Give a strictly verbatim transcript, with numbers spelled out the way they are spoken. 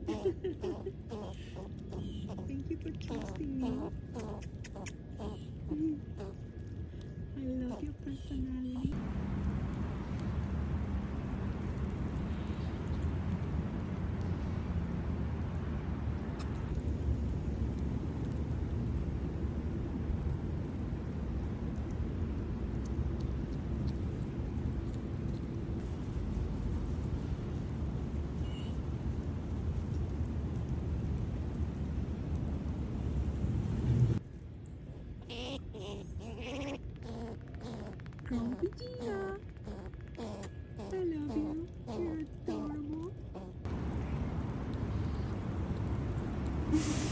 Thank you for trusting me. I love your personality. Go Vegeta! I love you. You're adorable.